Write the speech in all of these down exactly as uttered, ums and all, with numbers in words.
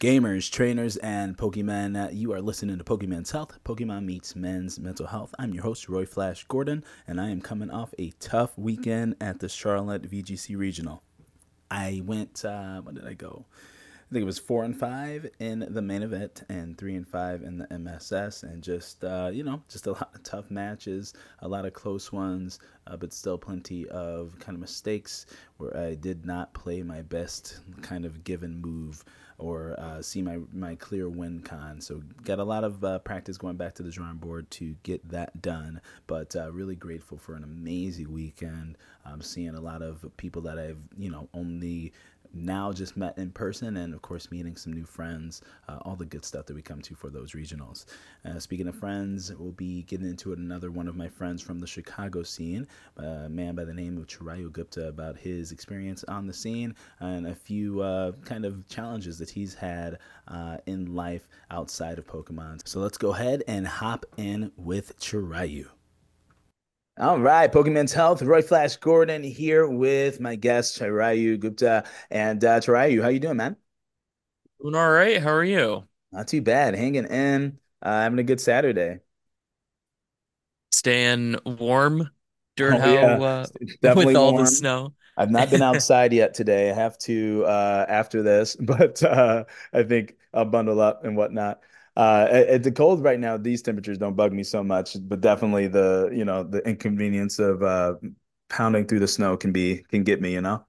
Gamers, trainers, and Pokemon, uh, you are listening to Pokemon's Health, Pokemon Meets Men's Mental Health. I'm your host, Roy Flash Gordon, and I am coming off a tough weekend at the Charlotte V G C Regional. I went, uh, when did I go? I think it was four and five in the main event and three and five in the M S S, and just uh, you know, just a lot of tough matches, a lot of close ones, uh, but still plenty of kind of mistakes where I did not play my best kind of given move or uh, see my my clear win con. So got a lot of uh, practice going back to the drawing board to get that done. But uh, really grateful for an amazing weekend. I'm seeing a lot of people that I've you know only now just met in person, and of course meeting some new friends, uh, all the good stuff that we come to for those regionals. Uh, speaking of friends, we'll be getting into it, another one of my friends from the Chicago scene, a man by the name of Chirayu Gupta, about his experience on the scene and a few uh, kind of challenges that he's had uh, in life outside of Pokemon. So let's go ahead and hop in with Chirayu. All right, Pokemon's Health, Roy Flash Gordon here with my guest Chirayu Gupta. And uh, Chirayu, how you doing, man? Doing all right. How are you? Not too bad, hanging in, uh, having a good Saturday. Staying warm during Oh how yeah, uh it's with definitely all the warm. snow? I've not been outside yet today. I have to uh, after this, but uh, I think I'll bundle up and whatnot. Uh, at, at the cold right now, these temperatures don't bug me so much, but definitely the you know the inconvenience of uh, pounding through the snow can be can get me, you know.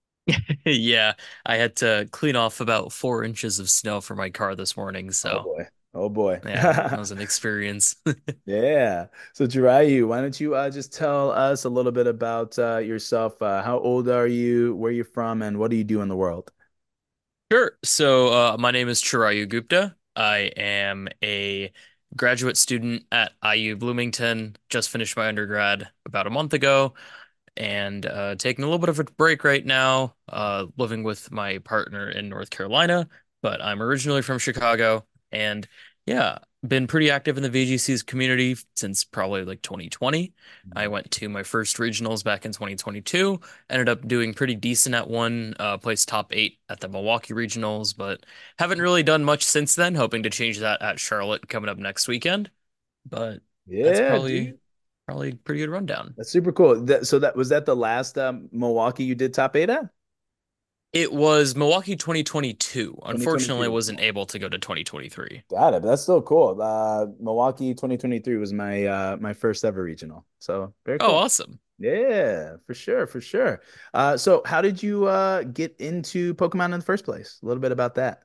Yeah, I had to clean off about four inches of snow for my car this morning, Oh so boy. Oh boy. yeah, that was an experience. Yeah. So Jirayu, why don't you uh, just tell us a little bit about uh, yourself? Uh, how old are you? Where you from? And what do you do in the world? Sure. So, uh, my name is Chirayu Gupta. I am a graduate student at I U Bloomington. Just finished my undergrad about a month ago, and uh, taking a little bit of a break right now, uh, living with my partner in North Carolina, but I'm originally from Chicago, and yeah, been pretty active in the V G C's community since probably like twenty twenty. I went to my first regionals back in twenty twenty-two, ended up doing pretty decent at one, uh, placed top eight at the Milwaukee regionals, but haven't really done much since then, hoping to change that at Charlotte coming up next weekend. But that's Yeah, probably dude. probably a pretty good rundown. That's super cool. That, so that was that the last um, Milwaukee you did top eight at? It was Milwaukee twenty twenty-two. Unfortunately, I twenty twenty-two. wasn't able to go to twenty twenty-three. Got it. But that's still cool. Uh, Milwaukee twenty twenty-three was my uh, my first ever regional. So very Oh, cool. awesome. Yeah, for sure, for sure. Uh, so how did you uh, get into Pokemon in the first place? A little bit about that.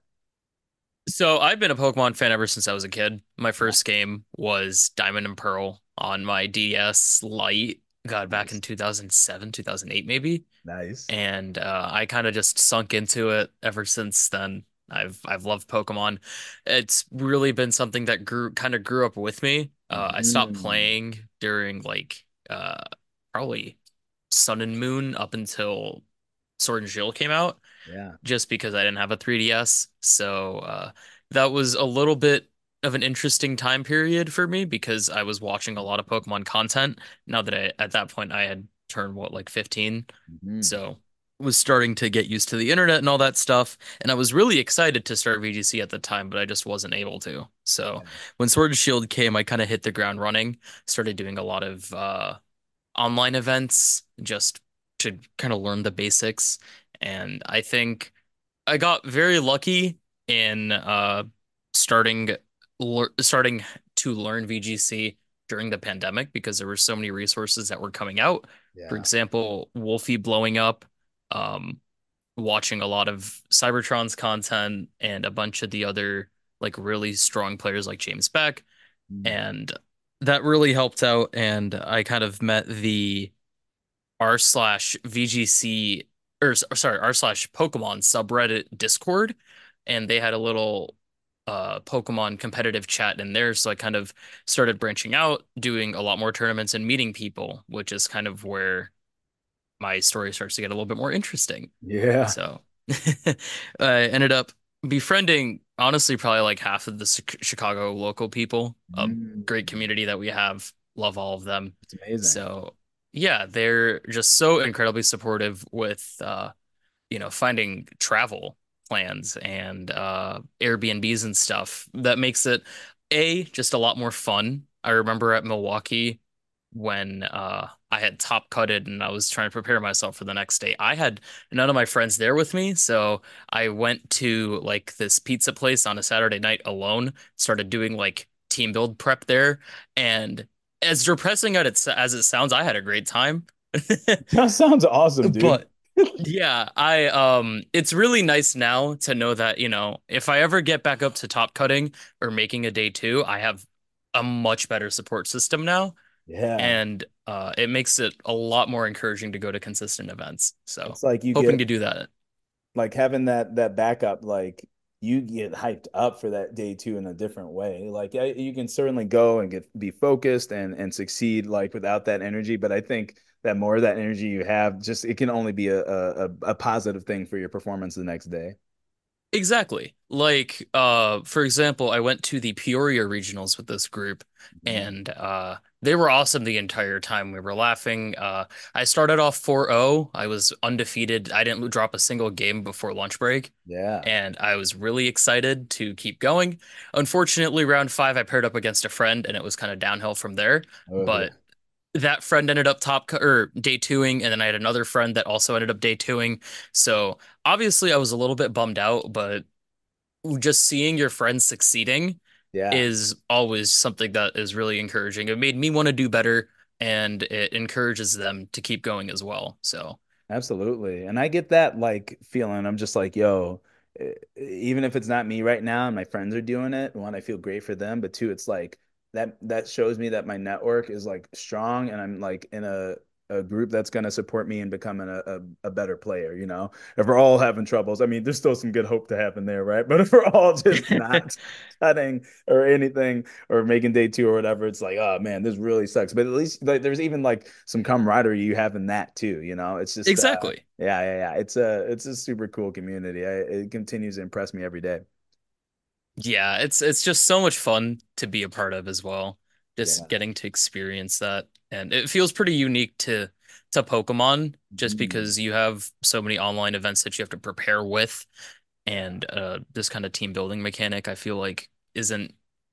So I've been a Pokemon fan ever since I was a kid. My first game was Diamond and Pearl on my D S Lite, God, back in Nice. two thousand seven, two thousand eight maybe. Nice. And uh, I kind of just sunk into it ever since then. I've I've loved Pokemon. It's really been something that grew kind of grew up with me. Uh, I stopped Mm, playing during like uh, probably Sun and Moon up until Sword and Shield came out, yeah. just because I didn't have a three D S. So uh, that was a little bit of an interesting time period for me because I was watching a lot of Pokemon content. Now that I, at that point, I had turned what, like fifteen. Mhm. So was starting to get used to the internet and all that stuff. And I was really excited to start V G C at the time, but I just wasn't able to. So Yeah. when Sword and Shield came, I kind of hit the ground running, started doing a lot of uh, online events just to kind of learn the basics. And I think I got very lucky in uh starting lear starting to learn V G C during the pandemic because there were so many resources that were coming out. For Yeah. example, Wolfie blowing up, um, watching a lot of Cybertron's content and a bunch of the other like really strong players like James Beck, Mm. and that really helped out. And I kind of met the r slash V G C or s- sorry, r slash Pokemon subreddit Discord, and they had a little uh Pokemon competitive chat in there. So I kind of started branching out, doing a lot more tournaments and meeting people, which is kind of where my story starts to get a little bit more interesting. Yeah. So I ended up befriending honestly probably like half of the Chi- Chicago local people, a great Mm. community that we have. Love all of them. It's amazing. So yeah, they're just so incredibly supportive with uh, you know, finding travel plans and uh, Airbnbs and stuff that makes it A, just a lot more fun. I remember at Milwaukee when uh, I had top cutted and I was trying to prepare myself for the next day. I had none of my friends there with me, so I went to like this pizza place on a Saturday night alone, started doing like team build prep there, and as depressing as it, as it sounds, I had a great time. That sounds awesome, dude. But yeah, I um it's really nice now to know that, you know, if I ever get back up to top cutting or making a day two, I have a much better support system now, Yeah. and uh it makes it a lot more encouraging to go to consistent events. So, It's like you hoping get to do that. like having that that backup, like you get hyped up for that day two in a different way. Like I, you can certainly go and get be focused and and succeed like without that energy, but I think that more of that energy you have, just it can only be a a, a positive thing for your performance the next day. Exactly. Like, uh, for example, I went to the Peoria regionals with this group, Mhm. and uh, they were awesome the entire time. We were laughing. Uh, I started off four oh. I was undefeated. I didn't drop a single game before lunch break, Yeah. and I was really excited to keep going. Unfortunately, round five, I paired up against a friend, and it was kind of downhill from there. Ugh. But that friend ended up top co- or day twoing, and then I had another friend that also ended up day twoing. So obviously, I was a little bit bummed out, but just seeing your friends succeeding Yeah. is always something that is really encouraging. It made me want to do better, and it encourages them to keep going as well. So, Absolutely. And I get that like feeling. I'm just like, yo, e- even if it's not me right now and my friends are doing it, one, I feel great for them, but two, it's like that that shows me that my network is like strong and I'm like in a a group that's going to support me in becoming a, a, a better player, you know? If we're all having troubles, I mean, there's still some good hope to happen there, right? But if we're all just not cutting or anything or making day two or whatever, it's like, oh man, this really sucks. But at least like, there's even like some camaraderie you have in that too. You know, it's just, uh, exactly. yeah, yeah, yeah. It's a, it's a super cool community. I, it continues to impress me every day. Yeah, it's it's just so much fun to be a part of as well. Just Yeah. getting to experience that. And it feels pretty unique to to Pokemon just Mhm. because you have so many online events that you have to prepare with, Yeah. and uh this kind of team building mechanic I feel like isn't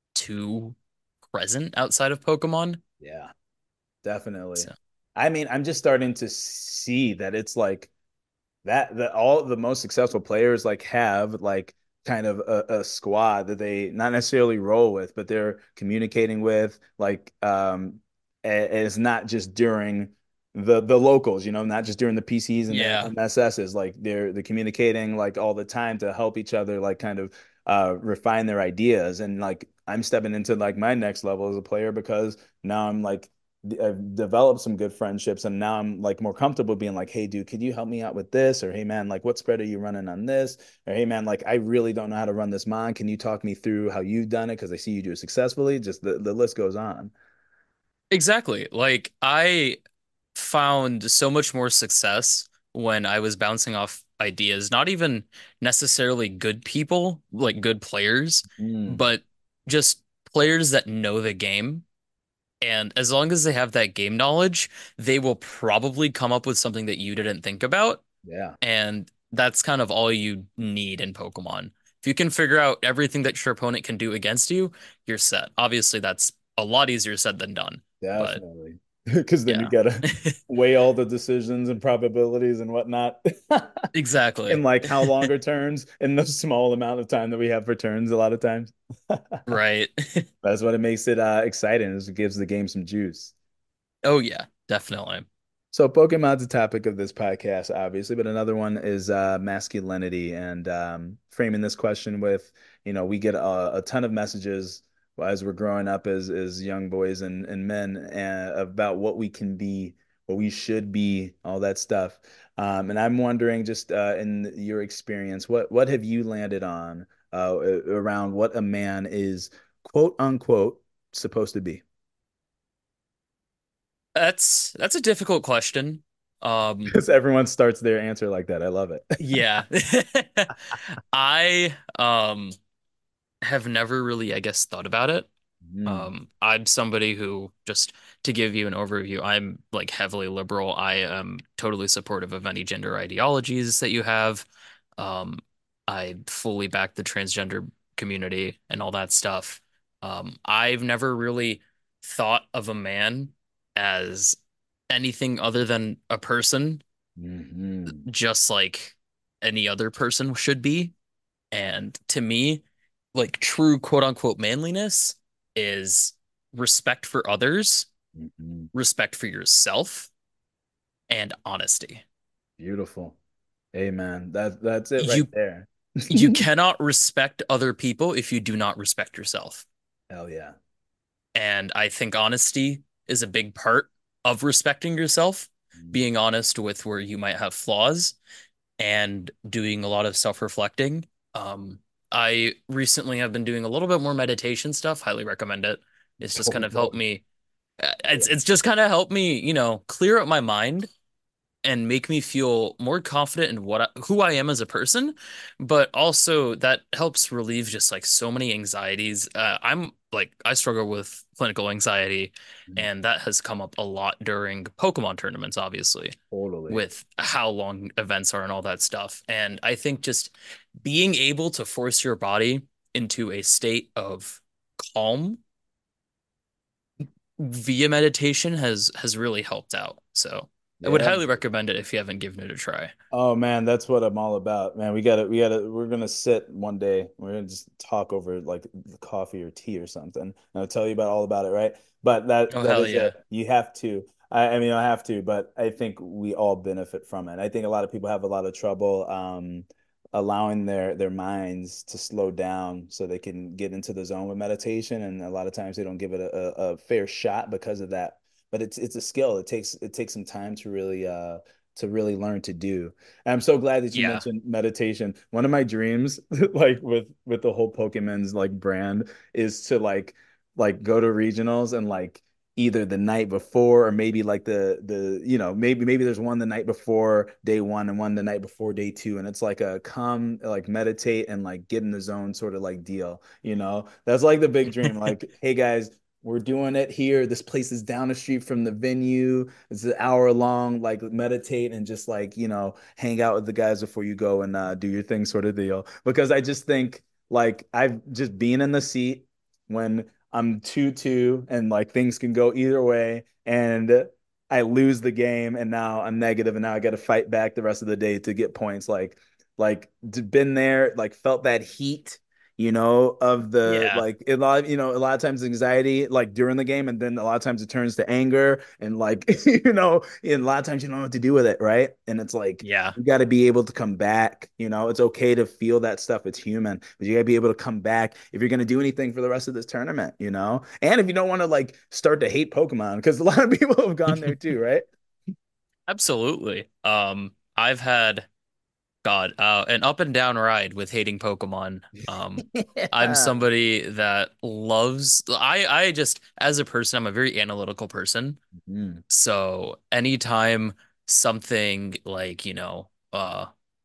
too present outside of Pokemon. Yeah. Definitely. So I mean, I'm just starting to see that it's like that that all the most successful players like have like kind of a, a squad that they not necessarily roll with, but they're communicating with like um and it's not just during the the locals, you know, not just during the P Cs and the yeah. M S Ss, like they're they're communicating like all the time to help each other like kind of uh refine their ideas and like I'm stepping into like my next level as a player because now I'm like I've developed some good friendships and now I'm like more comfortable being like, hey, dude, could you help me out with this? Or hey, man, like, what spread are you running on this? Or hey, man, like, I really don't know how to run this mon. Can you talk me through how you've done it? Because I see you do it successfully. Just the, the list goes on. Exactly. Like, I found so much more success when I was bouncing off ideas, not even necessarily good people, like good players, Mm, but just players that know the game. And as long as they have that game knowledge, they will probably come up with something that you didn't think about. yeah, And that's kind of all you need in Pokemon. If you can figure out everything that your opponent can do against you, you're set. Obviously, that's a lot easier said than done. But definitely. Because then you yeah, gotta weigh all the decisions and probabilities and whatnot. exactly. And like how longer turns in the small amount of time that we have for turns a lot of times. Right. That's what it makes it uh exciting, is it gives the game some juice. Oh, yeah, definitely. So Pokemon's a topic of this podcast, obviously, but another one is uh, masculinity and um, framing this question with, you know, we get a, a ton of messages as we're growing up as as young boys and, and men uh, about what we can be, what we should be, all that stuff. Um, and I'm wondering, just uh, in your experience, what what have you landed on uh, around what a man is, quote unquote, supposed to be? That's that's a difficult question. Um, Because everyone starts their answer like that. I love it. yeah. I um have never really, I guess, thought about it. Mm, Um, I'm somebody who, just to give you an overview, I'm like heavily liberal. I am totally supportive of any gender ideologies that you have. Um, I fully back the transgender community and all that stuff. Um, I've never really thought of a man as anything other than a person, Hmm. just like any other person should be. And to me, like true quote unquote manliness is respect for others, Hmm. respect for yourself, and honesty. Beautiful. Hey man, that that's it right You there. you cannot respect other people if you do not respect yourself. Hell yeah. And I think honesty is a big part of respecting yourself, Mhm. being honest with where you might have flaws and doing a lot of self-reflecting. Um, I recently have been doing a little bit more meditation stuff. Highly recommend it. It's just kind of helped Totally. me. uh, Oh It's yeah. it's just kind of helped me, you know, clear up my mind and make me feel more confident in what I, who I am as a person, but also that helps relieve just like so many anxieties. Uh, I'm like I struggle with clinical anxiety, Mhm. and that has come up a lot during Pokemon tournaments, obviously, Totally. with how long events are and all that stuff. And I think just being able to force your body into a state of calm via meditation has has really helped out. So I would Yeah. highly recommend it if you haven't given it a try. Oh man, that's what I'm all about, man. We gotta, we gotta, we're gonna sit one day. We're gonna just talk over like coffee or tea or something. And I'll tell you about all about it, right? But that Oh, that hell is it. yeah. You have to. I, I mean, I have to, but I think we all benefit from it. I think a lot of people have a lot of trouble um, allowing their their minds to slow down so they can get into the zone with meditation, and a lot of times they don't give it a, a, a fair shot because of that. But it's it's a skill. It takes it takes some time to really uh to really learn to do. And I'm so glad that you Yeah. mentioned meditation. One of my dreams, like with with the whole Pokemon's like brand, is to like like go to regionals and like either the night before or maybe like the the you know maybe maybe there's one the night before day one and one the night before day two, and it's like a come like meditate and like get in the zone sort of like deal, you know. That's like the big dream, like, hey guys, we're doing it here. This place is down the street from the venue. It's an hour long, like meditate and just like, you know, hang out with the guys before you go and uh, do your thing sort of deal. Because I just think like I've just been in the seat when I'm two two and like things can go either way. And I lose the game and now I'm negative and now I got to fight back the rest of the day to get points. Like, like been there, like felt that heat, you know, of the Yeah. like a lot, you know, a lot of times anxiety like during the game, and then a lot of times it turns to anger and like you know, and a lot of times you don't know what to do with it, right? And it's like Yeah. you got to be able to come back. You know, it's okay to feel that stuff. It's human, but you got to be able to come back if you're going to do anything for the rest of this tournament, you know? And if you don't want to like start to hate Pokemon, because a lot of people have gone there too, right? Absolutely. Um, I've had God, uh, an up and down ride with hating Pokemon. Um, I'm Yeah. somebody that loves I I just as a person, I'm a very analytical person. Mm, So anytime something like, you know, uh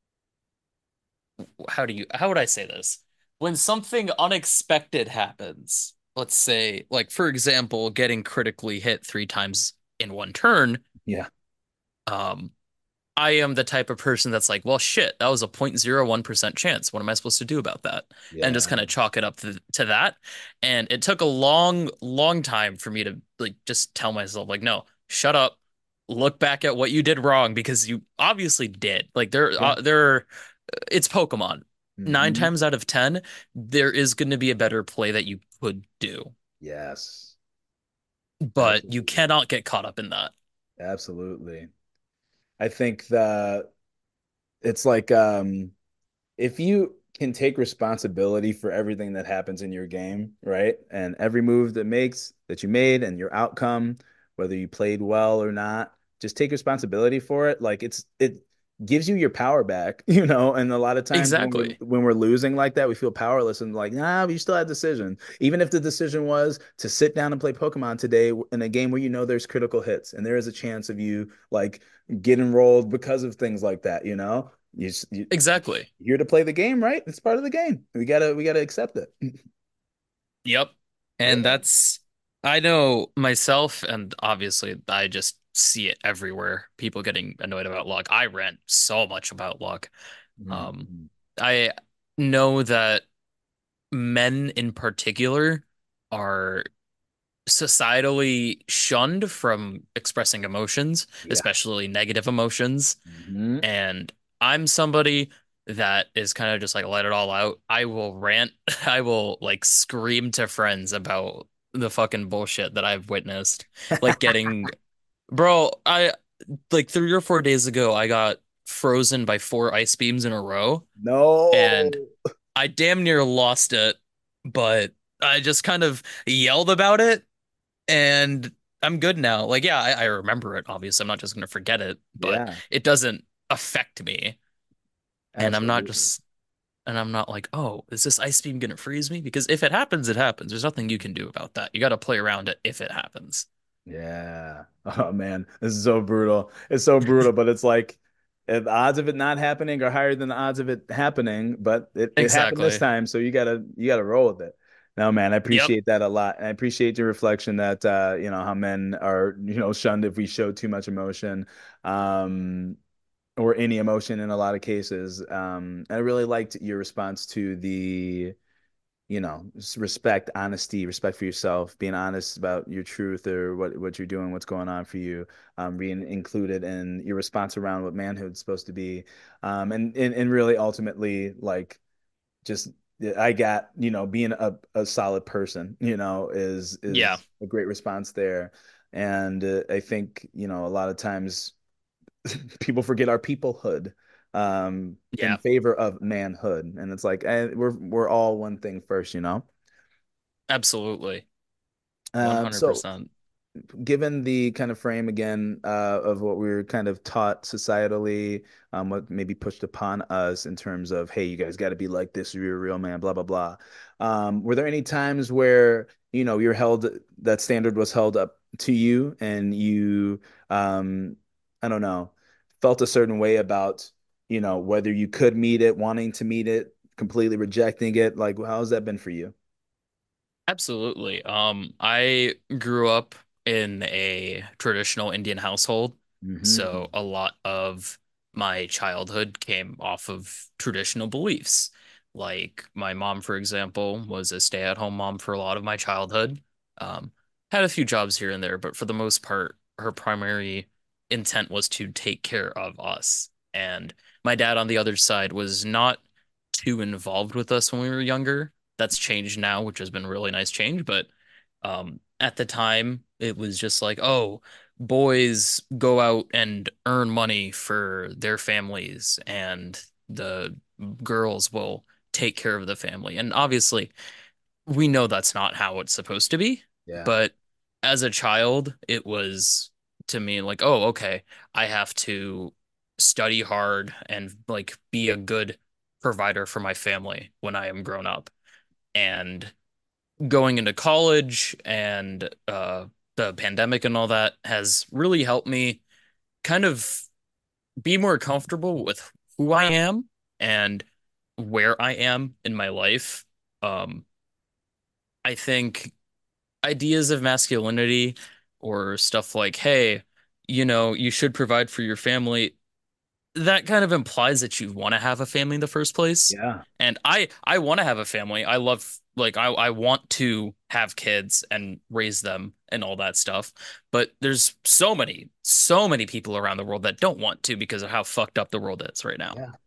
how do you how would I say this? When something unexpected happens, let's say, like for example, getting critically hit three times in one turn, yeah. um, I am the type of person that's like, well, shit, that was a zero point zero one percent chance. What am I supposed to do about that? And just Yeah. kind of chalk it up to, to that. And it took a long, long time for me to like just tell myself, like, no, shut up, look back at what you did wrong because you obviously did. Like there, Yeah. uh, there, it's Pokemon. Nine Hmm. times out of ten, there is going to be a better play that you could do, Yes. but you Absolutely. cannot get caught up in that. Absolutely. I think that it's like um if you can take responsibility for everything that happens in your game, right? And every move that makes that you made and your outcome, whether you played well or not, just take responsibility for it. Like it's it gives you your power back, you know. And a lot of times when we're Exactly. when we're losing like that, we feel powerless and like, nah, but you still had a decision. Even if the decision was to sit down and play Pokemon today in a game where you know there's critical hits and there is a chance of you like get enrolled because of things like that, you know. You, you Exactly. here to play the game, right? It's part of the game. We gotta we gotta accept it. Yep. But And yeah. that's, I know myself, and obviously I just see it everywhere. People getting annoyed about luck. I rant so much about luck. Um, Mhm. I know that men in particular are societally shunned from expressing emotions, Yeah. especially negative emotions. Hmm. And I'm somebody that is kind of just like let it all out. I will rant, I will like scream to friends about the fucking bullshit that I've witnessed. Like getting, bro, I like three or four days ago, I got frozen by four ice beams in a row, and No. I damn near lost it, but I just kind of yelled about it and I'm good now. Like, yeah, I, I remember it, obviously. I'm not just gonna forget it, but Yeah, it doesn't affect me. And I'm not absolutely. just, and I'm not like, oh, is this ice beam gonna freeze me? Because if it happens, it happens. There's nothing you can do about that. You got to play around it if it happens. Yeah. Oh man, this is so brutal. It's so brutal, but it's like uh, the odds of it not happening are higher than the odds of it happening, but it, it happened this Exactly. time, so you gotta you gotta roll with it. No, man, I Yep. appreciate that a lot. And I appreciate your reflection that uh, you know, how men are, you know, shunned if we show too much emotion, um, or any emotion in a lot of cases. Um, I really liked your response to the you know, respect, honesty, respect for yourself, being honest about your truth or what what you're doing, what's going on for you, um, being included in your response around what manhood's supposed to be, um, and and and really ultimately like just I got you know being a a solid person, you know, is Yeah. is a great response there, and uh, I think you know a lot of times people forget our peoplehood um in Yeah. favor of manhood, and it's like eh, we're we're all one thing first, you know. Absolutely. Um, so one hundred percent. given the kind of frame again uh, of what we were kind of taught societally, um, what maybe pushed upon us in terms of, hey, you guys got to be like this, or you're a real man, blah blah blah. Um, were there any times where you know you're held that standard was held up to you, and you, um, I don't know, felt a certain way about you know whether you could meet it, wanting to meet it, completely rejecting it? Like, how has that been for you? Absolutely. Um, I grew up in a traditional Indian household, so Hmm. a lot of my childhood came off of traditional beliefs. Like my mom, for example, was a stay-at-home mom for a lot of my childhood. Um, had a few jobs here and there, but for the most part, her primary intent was to take care of us. And my dad, on the other side, was not too involved with us when we were younger. That's changed now, which has been a really nice change. But um, at the time, it was just like, oh, boys go out and earn money for their families, and the girls will take care of the family. And obviously, we know that's not how it's supposed to be. Yeah. But as a child, it was to me like, oh, okay, I have to study hard and like be a good provider for my family when I am grown up. And going into college and uh, the pandemic and all that has really helped me kind of be more comfortable with who I am and where I am in my life. Um, I think ideas of masculinity or stuff like, hey, you know, you should provide for your family, that kind of implies that you want to have a family in the first place. Yeah. And I I want to have a family. I love like I I want to have kids and raise them and all that stuff. But there's so many so many people around the world that don't want to because of how fucked up the world is right now. Yeah.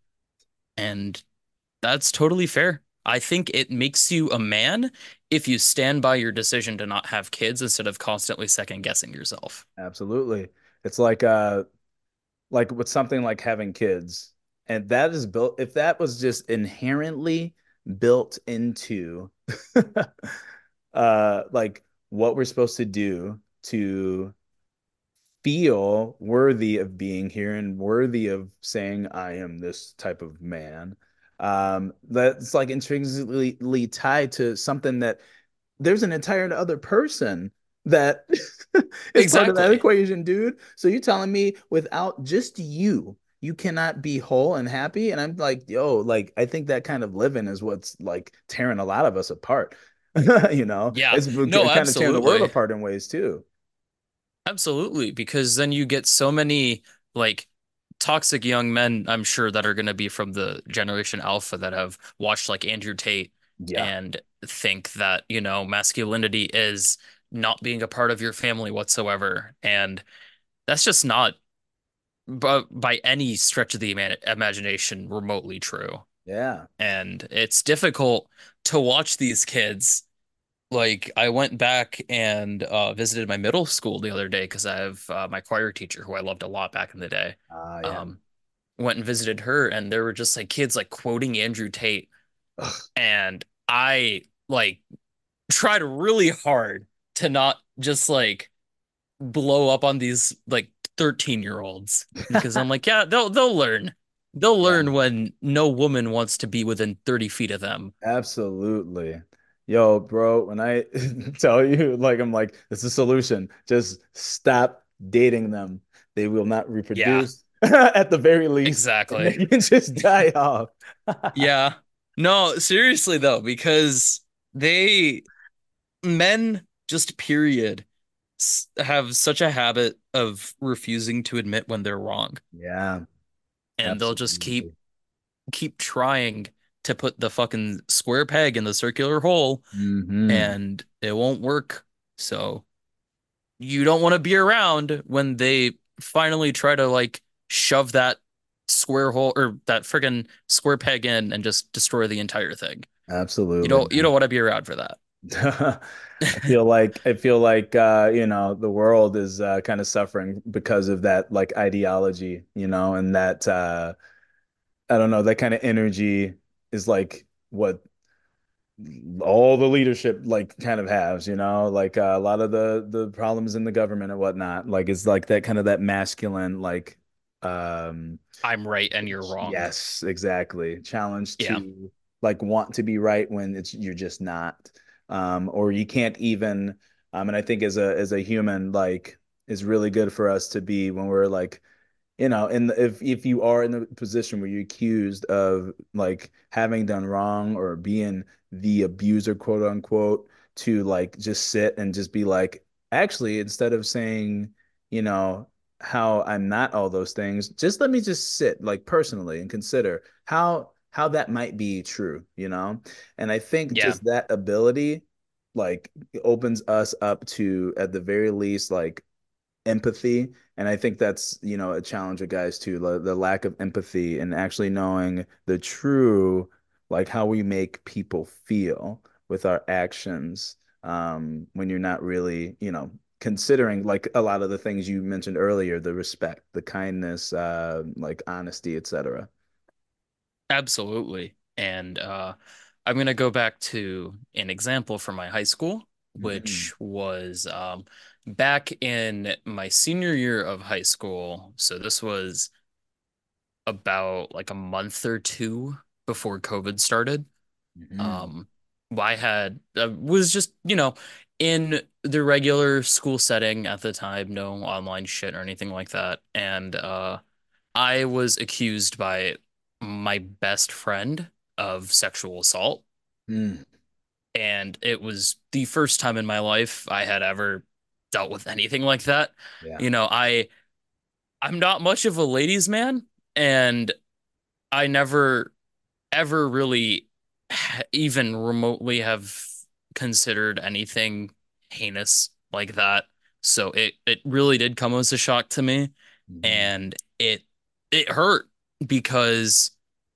And that's totally fair. I think it makes you a man if you stand by your decision to not have kids instead of constantly second guessing yourself. Absolutely. It's like uh like with something like having kids. And that is built if that was just inherently built into uh like what we're supposed to do to feel worthy of being here and worthy of saying I am this type of man. Um, that's like intrinsically tied to something that there's an entire other person that is part of that Exactly. equation, dude. So you're telling me without just you, you cannot be whole and happy? And I'm like, yo, like I think that kind of living is what's like tearing a lot of us apart. You know, Yeah. it's No, kind of tearing the world absolutely. apart in ways too. Absolutely, because then you get so many like toxic young men, I'm sure, that are going to be from the generation alpha that have watched like Andrew Tate Yeah. and think that, you know, masculinity is not being a part of your family whatsoever. And that's just not by, by any stretch of the ima imagination remotely true. Yeah. And it's difficult to watch these kids. Like I went back and uh, visited my middle school the other day because I have uh, my choir teacher who I loved a lot back in the day. Ah, yeah. Um, Went and visited her, and there were just like kids like quoting Andrew Tate, Ugh. and I like tried really hard to not just like blow up on these like thirteen year olds because I'm like, yeah, they'll they'll learn. They'll Yeah. learn when no woman wants to be within thirty feet of them. Absolutely. Yo, bro, when I tell you, like, I'm like, it's a solution. Just stop dating them. They will not Yeah, reproduce at the very least, and they exactly. can just die off. Yeah. No, seriously though, because they men just period s- have such a habit of refusing to admit when they're wrong, Yeah, and they'll just keep absolutely. keep trying to put the fucking square peg in the circular hole, Hmm. and it won't work. So you don't want to be around when they finally try to like shove that square hole or that friggin' square peg in and just destroy the entire thing. You Absolutely, don't you don't man. want to be around for that. I feel like I feel like uh, you know, the world is uh, kind of suffering because of that like ideology, you know, and that uh I don't know, that kind of energy is like what all the leadership like kind of has, you know, like uh, a lot of the the problems in the government and whatnot. Like it's like that kind of that masculine like um I'm right and you're wrong. yes, exactly. Challenge Yeah. to like want to be right when it's you're just not. Um, or you can't even um and I think as a as a human like is really good for us to be when we're like you know, and if if you are in the position where you're accused of like having done wrong or being the abuser, quote unquote, to like just sit and just be like, actually, instead of saying, you know, how I'm not all those things, just let me just sit like personally and consider how how that might be true, you know? And I think Yeah. just that ability like opens us up to at the very least like empathy. And I think that's, you know, a challenge of guys too, the, the lack of empathy and actually knowing the true, like how we make people feel with our actions. Um, when you're not really, you know, considering like a lot of the things you mentioned earlier, the respect, the kindness, uh, like honesty, et cetera. Absolutely. And uh, I'm going to go back to an example from my high school, Mhm. which was um, back in my senior year of high school. So this was about like a month or two before COVID started. Mhm. Um, I had uh, was just, you know, in the regular school setting at the time, no online shit or anything like that. And uh, I was accused by my best friend of sexual assault, Mm. and it was the first time in my life I had ever dealt with anything like that. Yeah. You know, I I'm not much of a ladies' man, and I never ever really even remotely have considered anything heinous like that. So it it really did come as a shock to me, Mhm. and it it hurt because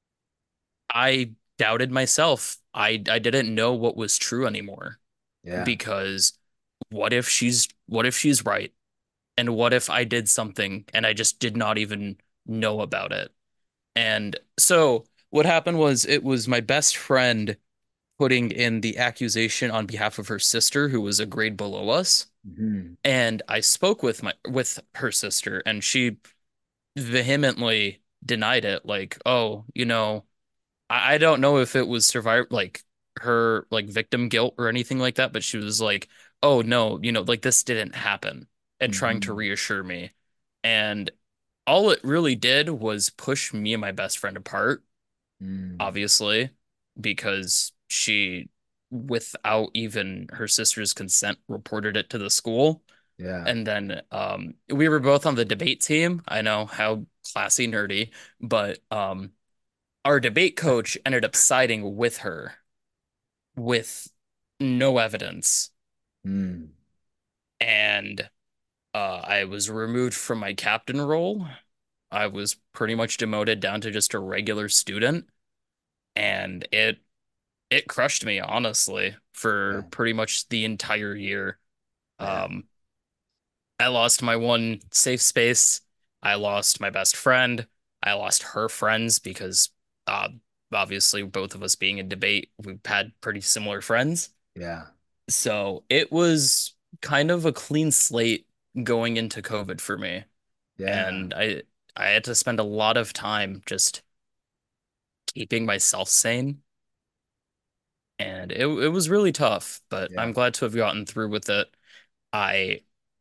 I doubted myself. I I didn't know what was true anymore Yeah. because what if she's what if she's right? And what if I did something and I just did not even know about it? And so what happened was it was my best friend putting in the accusation on behalf of her sister, who was a grade below us. Mhm. And I spoke with my with her sister, and she vehemently denied it, like, oh, you know, I, I don't know if it was survivor like her like victim guilt or anything like that, but she was like, oh no, you know, like this didn't happen, and trying to Mhm. reassure me. And all it really did was push me and my best friend apart, Mm. obviously, because she, without even her sister's consent, reported it to the school. Yeah. And then um, we were both on the debate team. I know how classy nerdy, but um, our debate coach ended up siding with her with no evidence. Mm. And uh, I was removed from my captain role. I was pretty much demoted down to just a regular student. And it it crushed me, honestly, for Yeah. pretty much the entire year. Yeah. Um, I lost my one safe space. I lost my best friend. I lost her friends because uh, obviously both of us being in debate, we've had pretty similar friends. Yeah. So it was kind of a clean slate going into COVID for me. Yeah. And I I had to spend a lot of time just keeping myself sane. And it it was really tough, but Yeah. I'm glad to have gotten through with it. I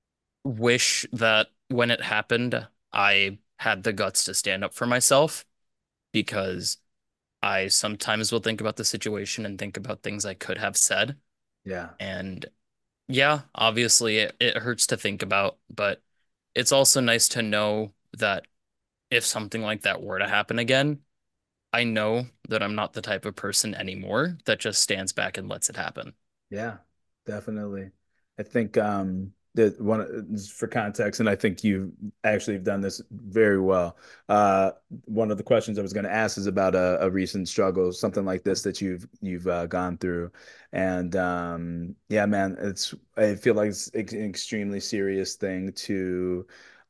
wish that when it happened, I had the guts to stand up for myself because I sometimes will think about the situation and think about things I could have said. Yeah. And yeah, obviously it, it hurts to think about, but it's also nice to know that if something like that were to happen again, I know that I'm not the type of person anymore that just stands back and lets it happen. Yeah, definitely. I think um that one for context, and I think you actually have done this very well. Uh, one of the questions I was going to ask is about a, a recent struggle, something like this that you've you've uh, gone through, and um, yeah, man, it's I feel like it's an extremely serious thing to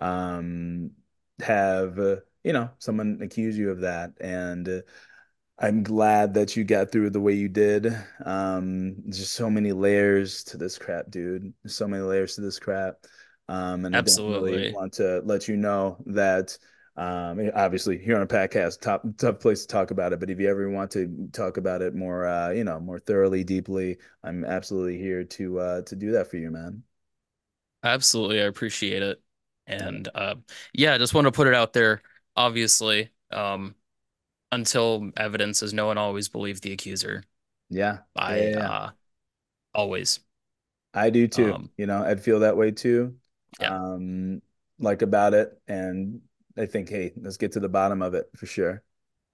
um have uh, you know someone accuse you of that, and uh, I'm glad that you got through the way you did. Um, just so many layers to this crap, dude. So many layers to this crap. Um, and I definitely Absolutely. want to let you know that, um, obviously here on a podcast, top tough place to talk about it. But if you ever want to talk about it more, uh, you know, more thoroughly, deeply, I'm absolutely here to uh, to do that for you, man. Absolutely. I appreciate it. Yeah, And uh, yeah, I just want to put it out there. Obviously, um, until evidence is no one always believed the accuser. yeah, yeah, I yeah. Yeah. uh, always. I do too. Um, You know, I'd feel that way too. yeah, Um, like about it. And I think, hey, let's get to the bottom of it for sure.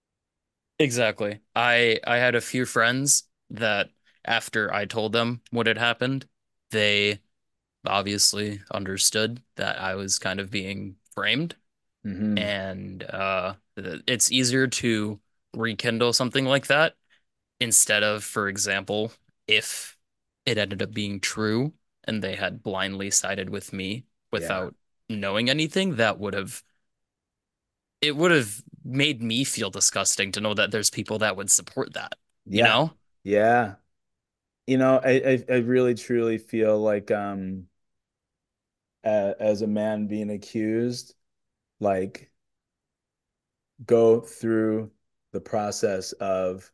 exactly. I I had a few friends that after I told them what had happened, they obviously understood that I was kind of being framed. Hmm. And uh, it's easier to rekindle something like that instead of, for example, if it ended up being true and they had blindly sided with me Yeah. without knowing anything, that would have it would have made me feel disgusting to know that there's people that would support that, you Yeah. know? Yeah. You know, I, I, I really truly feel like um a, as a man being accused, like go through the process of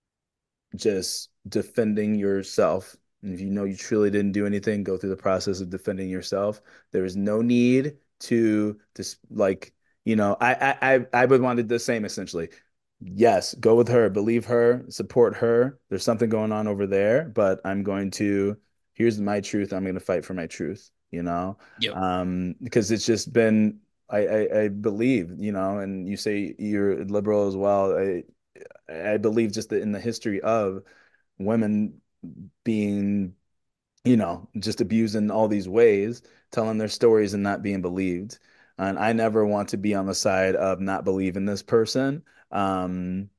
just defending yourself. And if you know you truly didn't do anything, go through the process of defending yourself. There is no need to just like, you know, I I I I would want it the same essentially. Yes, go with her, believe her, support her. There's something going on over there, but I'm going to, here's my truth. I'm going to fight for my truth, you know? Yep. Um, because it's just been I, I I believe, you know, and you say you're liberal as well. I I believe just that in the history of women being, you know, just abused in all these ways, telling their stories and not being believed. And I never want to be on the side of not believing this person, um,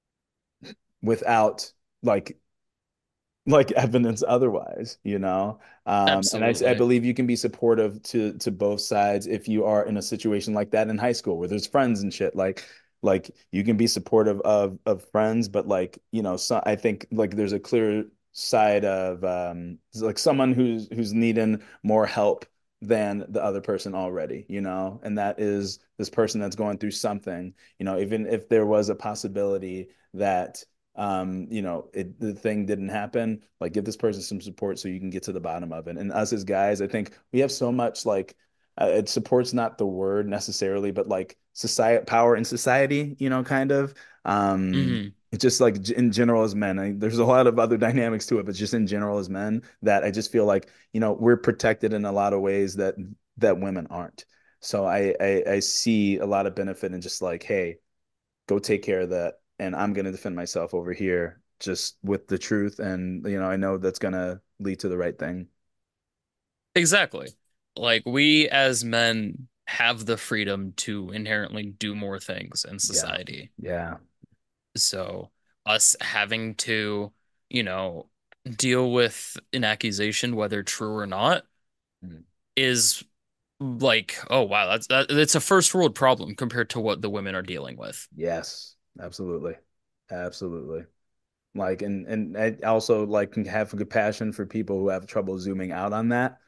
without like like evidence otherwise, you know. Um, and I, I Absolutely. believe you can be supportive to to both sides if you are in a situation like that in high school where there's friends and shit. Like like you can be supportive of of friends, but like you know, so I think like there's a clear side of um like someone who's who's needing more help than the other person already, you know, and that is this person that's going through something, you know, even if there was a possibility that um, you know, it, the thing didn't happen, like give this person some support so you can get to the bottom of it. And us as guys, I think we have so much like uh, it support's not the word necessarily, but like society, power in society, you know, kind of. Um, Hmm. It's just like g- in general as men, I, there's a lot of other dynamics to it, but just in general as men, that I just feel like, you know, we're protected in a lot of ways that that women aren't. So I I, I see a lot of benefit in just like, hey, go take care of that, and I'm gonna defend myself over here just with the truth, and you know, I know that's gonna lead to the right thing. Exactly. Like we as men have the freedom to inherently do more things in Yeah. society. Yeah. So us having to, you know, deal with an accusation, whether true or not, Mm. is like, oh wow, that's that it's a first world problem compared to what the women are dealing with. Yes, absolutely. Absolutely. Like, and and I also like can have compassion for people who have trouble zooming out on that.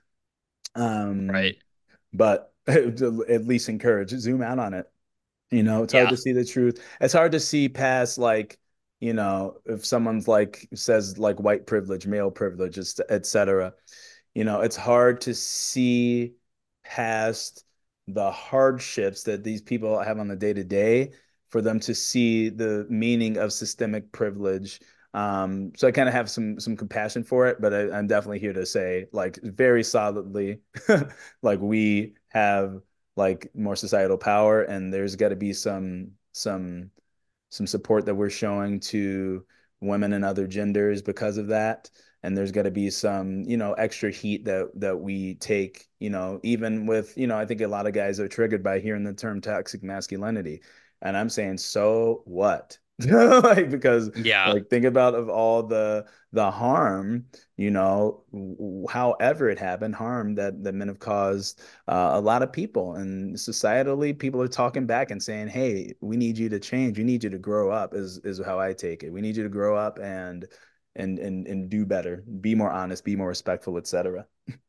Um, Right. but at least encourage, zoom out on it. You know, it's hard Yeah. to see the truth. It's hard to see past like, you know, if someone's like says like white privilege, male privilege, et cetera. You know, it's hard to see past the hardships that these people have on the day to day for them to see the meaning of systemic privilege. Um, so I kind of have some some compassion for it, but I, I'm definitely here to say like very solidly, like we have like more societal power, and there's got to be some some some support that we're showing to women and other genders because of that. And there's got to be some, you know, extra heat that that we take, you know, even with, you know, I think a lot of guys are triggered by hearing the term toxic masculinity. And I'm saying, so what? Like, because Yeah. like think about of all the the harm, you know, however it happened, harm that that men have caused uh, a lot of people, and societally people are talking back and saying, hey, we need you to change, we need you to grow up, is is how I take it. We need you to grow up and and and and do better, be more honest, be more respectful, etc.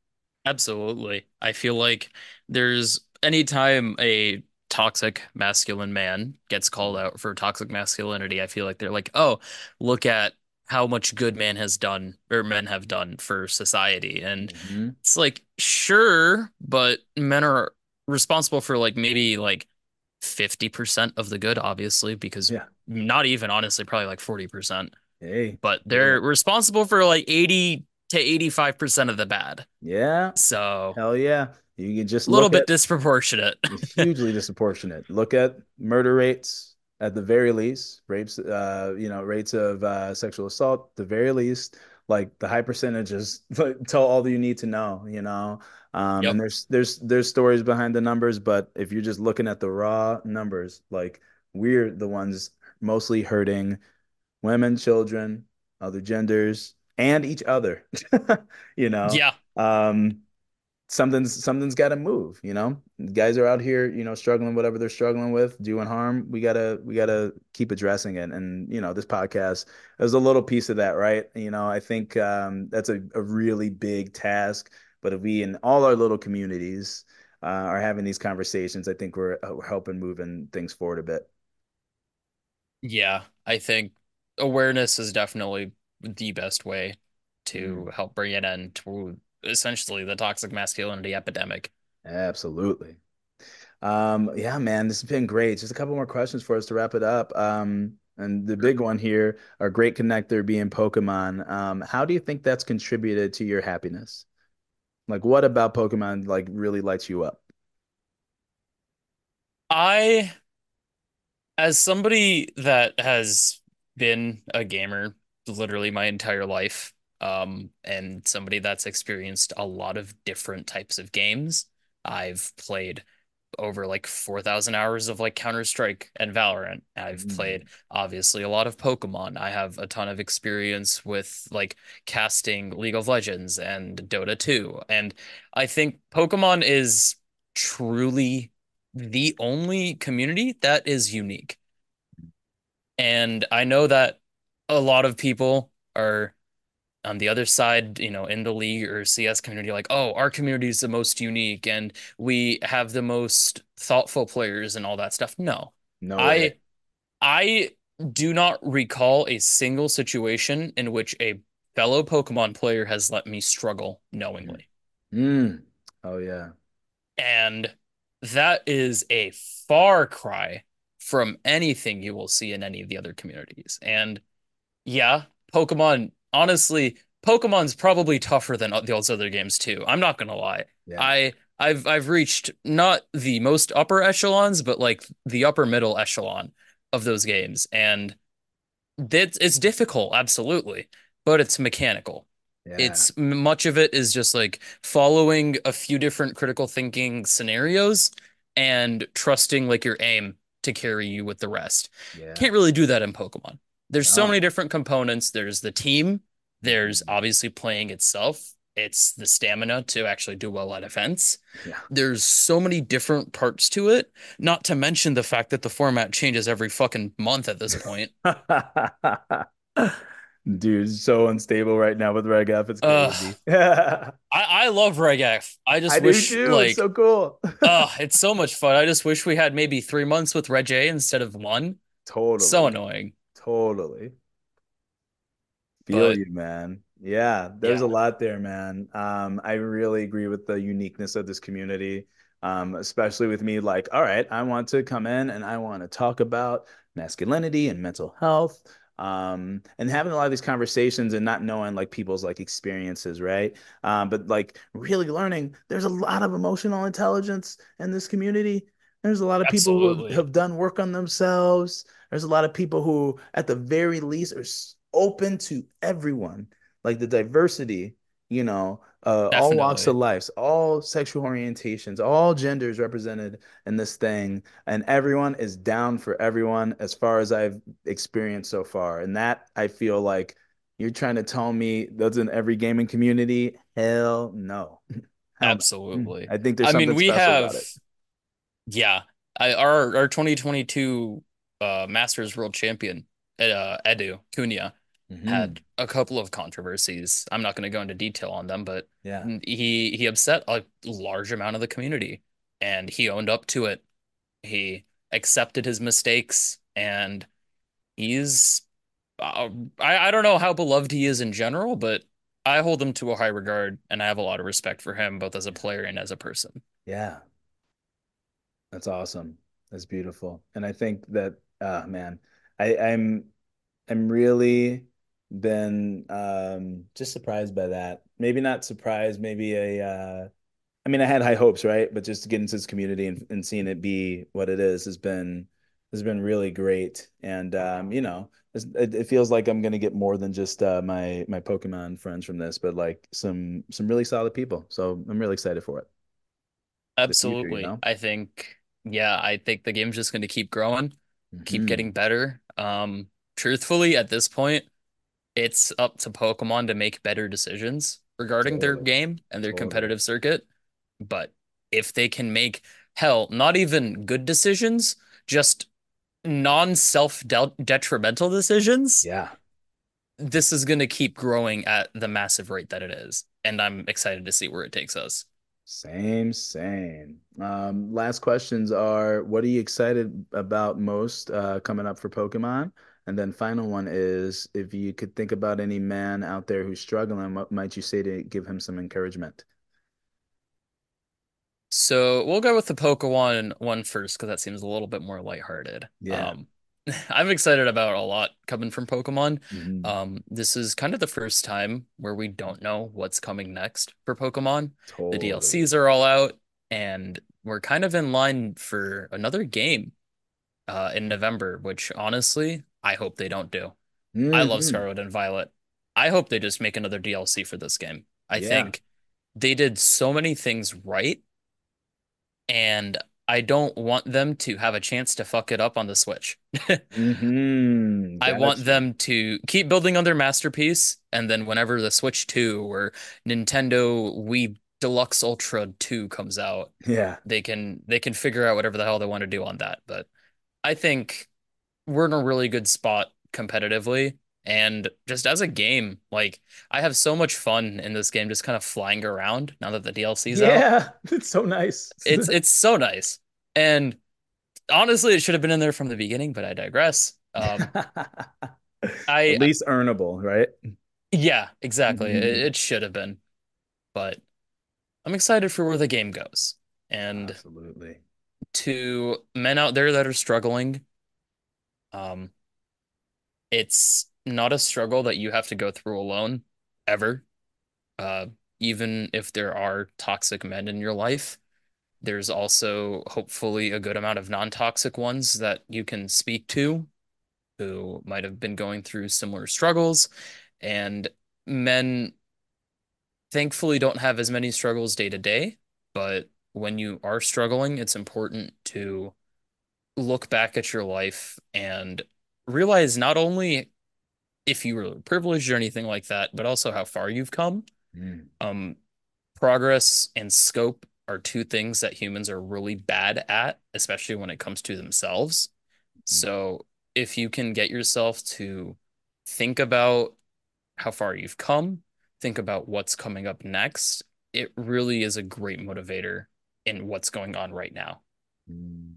Absolutely. I feel like there's anytime a toxic masculine man gets called out for toxic masculinity, I feel like they're like, oh, look at how much good man has done or men have done for society. And Mm-hmm. it's like, sure, but men are responsible for like maybe like fifty percent of the good, obviously, because Yeah. not even honestly, probably like forty percent, Hey, but yeah. they're responsible for like eighty to eighty-five percent of the bad. Yeah. So Hell yeah. You can just a little look bit at disproportionate. hugely disproportionate. Look at murder rates at the very least, rapes, uh, you know, rates of uh, sexual assault, the very least, like the high percentages like, tell all that you need to know, you know. Um, and Yep. there's there's there's stories behind the numbers, but if you're just looking at the raw numbers, like we're the ones mostly hurting women, children, other genders, and each other, you know. Yeah. Um, something's something's got to move, you know. Guys are out here, you know, struggling whatever they're struggling with, doing harm. We gotta we gotta keep addressing it, and you know, this podcast is a little piece of that, right? You know, I think um that's a, a really big task, but if we in all our little communities uh, are having these conversations, I think we're, uh, we're helping moving things forward a bit. Yeah. I think awareness is definitely the best way Mm, to help bring an end to essentially the toxic masculinity epidemic. absolutely. Um, yeah, man, this has been great. Just a couple more questions for us to wrap it up. Um, and the big one here, our great connector being Pokemon. Um, how do you think that's contributed to your happiness? Like, what about Pokemon like really lights you up? I, as somebody that has been a gamer literally my entire life, um, and somebody that's experienced a lot of different types of games, I've played over like four thousand hours of like Counter-Strike and Valorant. I've played Mm, obviously a lot of Pokemon. I have a ton of experience with like casting League of Legends and Dota two. And I think Pokemon is truly the only community that is unique. And I know that a lot of people are on the other side, you know, in the league or C S community, like, oh, our community is the most unique and we have the most thoughtful players and all that stuff. No, no way. I I do not recall a single situation in which a fellow Pokemon player has let me struggle Mm. knowingly. Mm. Oh yeah. And that is a far cry from anything you will see in any of the other communities. And yeah, Pokemon, honestly, Pokemon's probably tougher than those other games too. I'm not gonna lie. Yeah. I I've I've reached not the most upper echelons, but like the upper middle echelon of those games. And it's it's difficult, absolutely, but it's mechanical. Yeah. It's much of it is just like following a few different critical thinking scenarios and trusting like your aim to carry you with the rest. Yeah. Can't really do that in Pokemon. There's so many No. different components. There's the team, there's Mhm. obviously playing itself, it's the stamina to actually do well at events. Yeah. There's so many different parts to it, not to mention the fact that the format changes every fucking month at this point. Dude, it's so unstable right now with Reg F. It's Uh, crazy. I I, I love Regaf. I just do wish too. It's like so cool. uh it's so much fun. I just wish we had maybe three months with Reg A instead of one. So Totally. annoying. Totally. Feel But you, man. Yeah, there's a yeah, lot there, man. Um, I really agree with the uniqueness of this community, um, especially with me. Like, all right, I want to come in and I want to talk about masculinity and mental health, um, and having a lot of these conversations and not knowing like people's like experiences, right? Um, but like really learning there's a lot of emotional intelligence in this community. There's a lot of people who have, absolutely. have done work on themselves. There's a lot of people who, at the very least, are open to everyone, like the diversity, you know, uh, all walks of Definitely. life, all sexual orientations, all genders represented in this thing, and everyone is down for everyone as far as I've experienced so far. And that I feel like you're trying to tell me that's in every gaming community. Hell no. Hell no. Absolutely. I think there's I mean, something we special about have it. yeah, I, our our twenty twenty-two uh Masters World Champion uh, Edu Cunha Hmm. had a couple of controversies. I'm not going to go into detail on them, but Yeah. he he upset a large amount of the community and he owned up to it. He accepted his mistakes and he's uh, I I don't know how beloved he is in general, but I hold him to a high regard and I have a lot of respect for him both as a player and as a person. Yeah. That's awesome. That's beautiful. And I think that, uh, man, I, I'm I'm really been um just surprised by that. Maybe not surprised, maybe a uh I mean I had high hopes, right? But just to get into this community and, and seeing it be what it is has been has been really great. And um, you know, it's- it, it feels like I'm gonna get more than just uh my my Pokemon friends from this, but like some some really solid people. So I'm really excited for it. The future, you Absolutely. know? I think, yeah, I think the game's just going to keep growing, keep Hmm. getting better. Um, truthfully, at this point, it's up to Pokemon to make better decisions regarding their Totally. game and their Totally. competitive circuit. But if they can make, hell, not even good decisions, just non-self detrimental decisions, Yeah. this is going to keep growing at the massive rate that it is. And I'm excited to see where it takes us. Same, same. Um, last questions are, what are you excited about most uh, coming up for Pokemon? And then final one is, if you could think about any man out there who's struggling, what might you say to give him some encouragement? So we'll go with the Pokemon one first because that seems a little bit more lighthearted. Yeah. Um, I'm excited about a lot coming from Pokemon. Hmm. Um, this is kind of the first time where we don't know what's coming next for Pokemon. The Totally. D L Cs are all out, and we're kind of in line for another game uh, in November, which honestly, I hope they don't do. I love Hmm. Scarlet and Violet. I hope they just make another D L C for this game. I Yeah. think they did so many things right and I don't want them to have a chance to fuck it up on the Switch. Hmm. I want Gotcha. them to keep building on their masterpiece, and then whenever the Switch two or Nintendo Wii Deluxe Ultra two comes out, Yeah. they can they can figure out whatever the hell they want to do on that. But I think we're in a really good spot competitively. And just as a game, like I have so much fun in this game, just kind of flying around now that the D L C's out. Yeah. It's so nice. It's it's so nice. And honestly, it should have been in there from the beginning, but I digress. Um, At I least earnable, right? yeah, exactly. It, Hmm. it should have been, but I'm excited for where the game goes. And Absolutely. to men out there that are struggling, Um, it's not a struggle that you have to go through alone ever. Uh, Even if there are toxic men in your life, there's also hopefully a good amount of non-toxic ones that you can speak to who might have been going through similar struggles. And men thankfully don't have as many struggles day to day, but when you are struggling, it's important to look back at your life and realize not only if you were privileged or anything like that, but also how far you've come. Mm. Um, Progress and scope are two things that humans are really bad at, especially when it comes to themselves. So if you can get yourself to think about how far you've come, think about what's coming up next, it really is a great motivator in what's going on right now. Mm.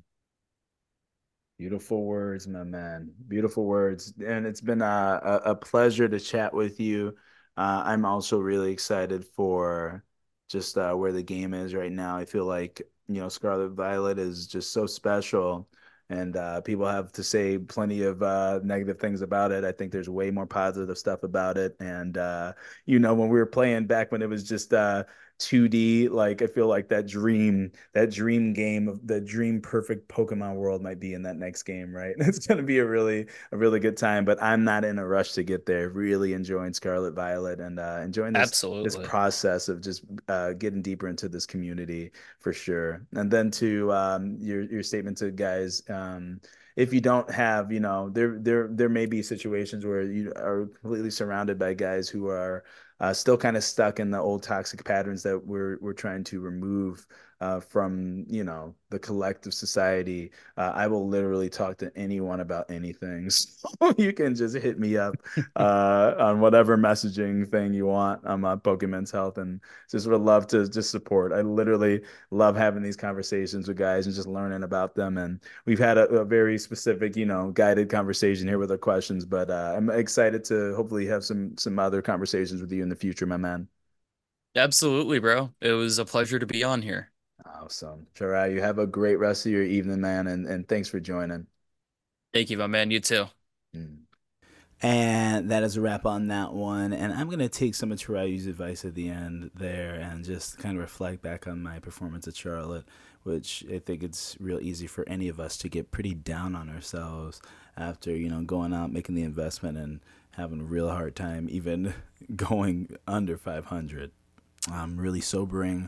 Beautiful words, my man. Beautiful words. And it's been a, a, a pleasure to chat with you. Uh, I'm also really excited for just uh, where the game is right now. I feel like, you know, Scarlet Violet is just so special. And uh, people have to say plenty of uh, negative things about it. I think there's way more positive stuff about it. And, uh, you know, when we were playing back when it was just uh, two D, like I feel like that dream that dream game of the dream perfect Pokemon world might be in that next game, right? It's going to be a really a really good time, but I'm not in a rush to get there. Really enjoying Scarlet Violet and uh, enjoying this this Absolutely. process of just uh, getting deeper into this community for sure. And then to um, your your statement to guys, um, if you don't have, you know, there there there may be situations where you are completely surrounded by guys who are uh, still kind of stuck in the old toxic patterns that we're we're trying to remove uh, from you know the collective society. Uh, I will literally talk to anyone about anything. So you can just hit me up uh, on whatever messaging thing you want. I'm on Pokemon's Health and just would love to just support. I literally love having these conversations with guys and just learning about them. And we've had a, a very specific, you know, guided conversation here with our questions, but uh, I'm excited to hopefully have some some other conversations with you in the future, my man. Absolutely, bro. It was a pleasure to be on here. Awesome. Sure. You have a great rest of your evening, man, and, and thanks for joining. Thank you, my man. You too. Mm. And that is a wrap on that one. And I'm going to take some of Terayu's advice at the end there and just kind of reflect back on my performance at Charlotte, which I think it's real easy for any of us to get pretty down on ourselves after, you know, going out, making the investment and having a real hard time even going under five hundred. Um, really sobering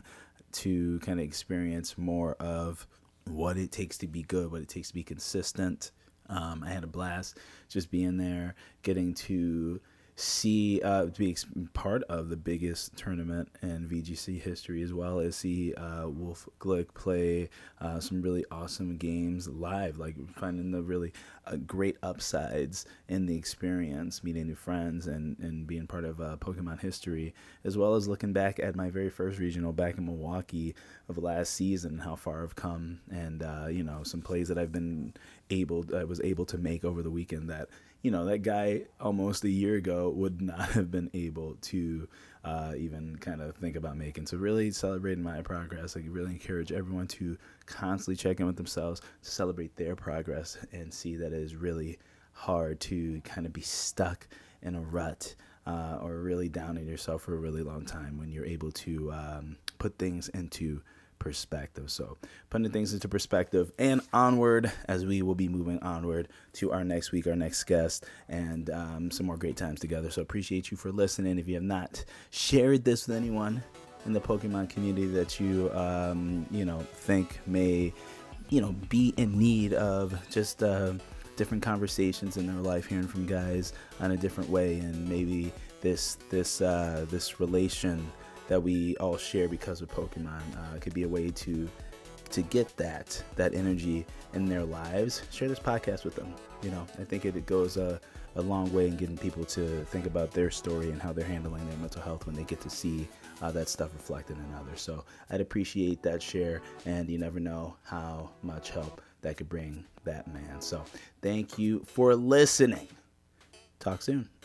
to kind of experience more of what it takes to be good, what it takes to be consistent. Um, I had a blast just being there, getting to see uh, to be part of the biggest tournament in V G C history, as well as see uh, Wolf Glick play uh, some really awesome games live, like finding the really uh, great upsides in the experience, meeting new friends, and, and being part of uh, Pokemon history, as well as looking back at my very first regional back in Milwaukee of last season, how far I've come, and uh, you know some plays that I've been able, I was able to make over the weekend that you know, that guy almost a year ago would not have been able to uh, even kind of think about making. So really celebrating my progress. I really encourage everyone to constantly check in with themselves, to celebrate their progress and see that it is really hard to kind of be stuck in a rut uh, or really down on yourself for a really long time when you're able to um, put things into perspective. So putting things into perspective and onward as we will be moving onward to our next week, our next guest, and um, some more great times together. So appreciate you for listening. If you have not shared this with anyone in the Pokemon community that you um, you know think may you know be in need of just uh, different conversations in their life, hearing from guys on a different way, and maybe this this uh, this relation that we all share because of Pokemon uh, could be a way to to get that that energy in their lives. Share this podcast with them. You know, I think it, it goes a, a long way in getting people to think about their story and how they're handling their mental health when they get to see uh, that stuff reflected in others. So I'd appreciate that share, and you never know how much help that could bring that man. So thank you for listening. Talk soon.